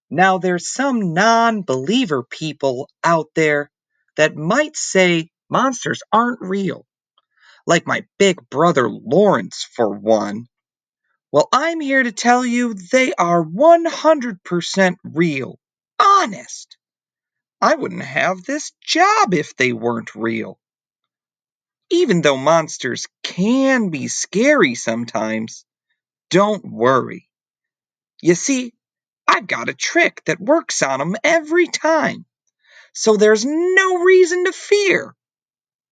Now, there's some non believer people out there that might say monsters aren't real, like my big brother Lawrence, for one. Well, I'm here to tell you they are 100% real. Honest. I wouldn't have this job if they weren't real. Even though monsters can be scary sometimes, don't worry. You see, I've got a trick that works on them every time, so there's no reason to fear.